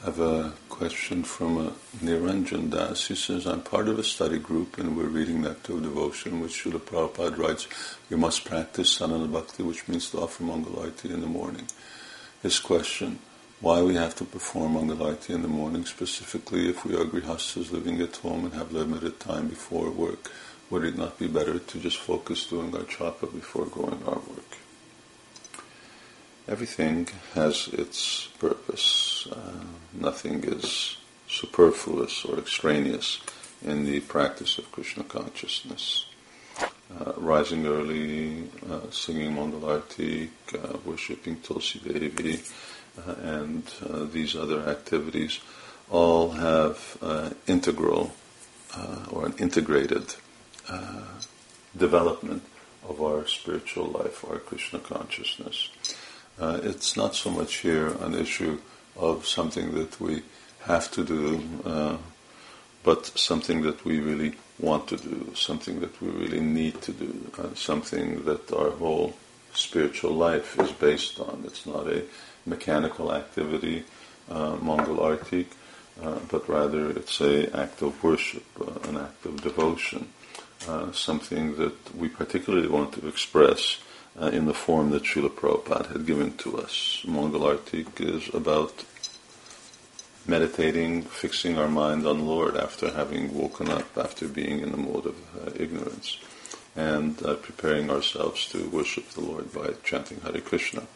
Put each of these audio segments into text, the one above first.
I have a question from Niranjan Das. He says, I'm part of a study group and we're reading Nectar of Devotion, which Srila Prabhupada writes, we must practice Sadhana Bhakti, which means to offer Mangal Arati in the morning. His question, why we have to perform Mangal Arati in the morning, specifically if we are grihasthas living at home and have limited time before work? Would it not be better to just focus doing our japa before going our work? Everything has its purpose. Nothing is superfluous or extraneous in the practice of Krishna consciousness. Rising early, singing Mangal Arati, worshipping Tulsi Devi, and these other activities all have integral or an integrated development of our spiritual life, our Krishna consciousness. It's not so much here an issue of something that we have to do, but something that we really want to do, something that we really need to do, something that our whole spiritual life is based on. It's not a mechanical activity, Mangal Arati, but rather it's an act of worship, an act of devotion, something that we particularly want to express in the form that Srila Prabhupada had given to us. Mangal Arati is about meditating, fixing our mind on Lord after having woken up, after being in the mode of ignorance, and preparing ourselves to worship the Lord by chanting Hare Krishna.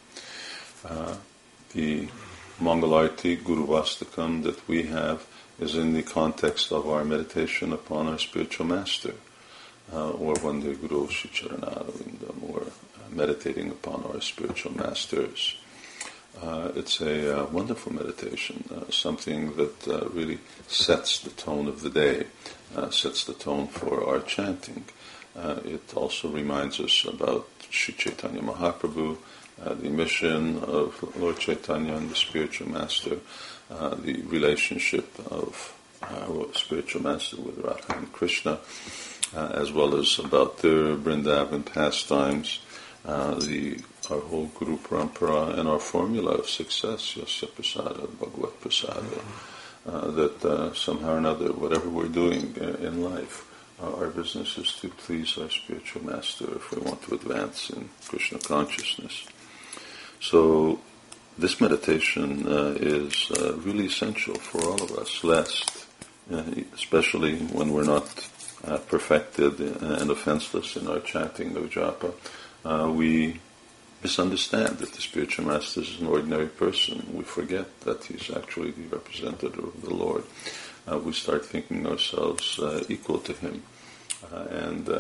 The Mangal Arati Guru Vastakam that we have is in the context of our meditation upon our spiritual master, or Vande Guru Shri Charanarvindam, or meditating upon our spiritual masters. It's a wonderful meditation, something that really sets the tone of the day, sets the tone for our chanting. It also reminds us about Sri Chaitanya Mahaprabhu, the mission of Lord Chaitanya and the spiritual master, the relationship of our spiritual master with Radha and Krishna, as well as about their Vrindavan pastimes, our whole Guru Parampara and our formula of success, Yasya Prasada, Bhagavad Prasada, that somehow or another, whatever we're doing in life, our business is to please our spiritual master if we want to advance in Krishna consciousness. So this meditation is really essential for all of us, lest, especially when we're not perfected and offenseless in our chanting of japa, we misunderstand that the spiritual master is an ordinary person. We forget that he's actually the representative of the Lord. We start thinking ourselves equal to him, and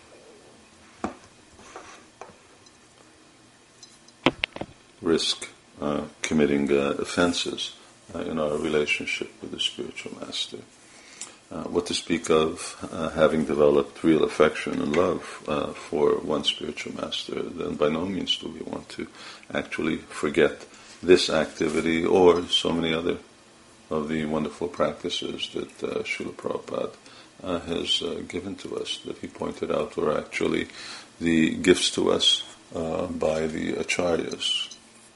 risk committing offenses in our relationship with the spiritual master. What to speak of having developed real affection and love for one spiritual master, then by no means do we want to actually forget this activity or so many other of the wonderful practices that Srila Prabhupada has given to us, that he pointed out were actually the gifts to us by the acharyas.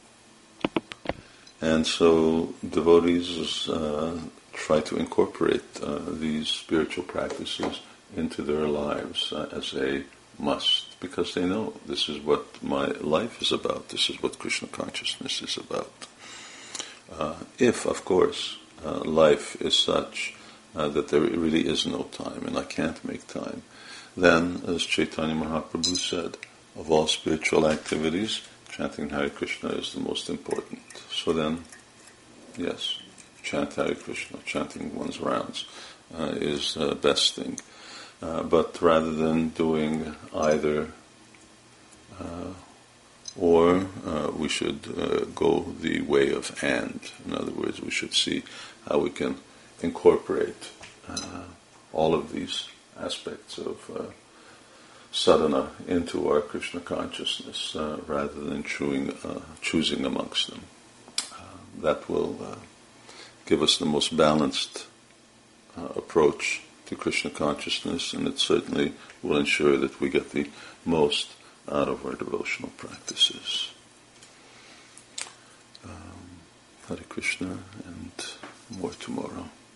And so devotees try to incorporate these spiritual practices into their lives as a must, because they know this is what my life is about, this is what Krishna consciousness is about. If, of course, life is such that there really is no time and I can't make time, then, as Chaitanya Mahaprabhu said, of all spiritual activities, chanting Hare Krishna is the most important. So then, yes, chant Hare Krishna, chanting one's rounds is the best thing. But rather than doing either or, we should go the way of and. In other words, we should see how we can incorporate all of these aspects of sadhana into our Krishna consciousness rather than choosing amongst them. That will give us the most balanced approach to Krishna consciousness, and it certainly will ensure that we get the most out of our devotional practices. Hare Krishna, and more tomorrow.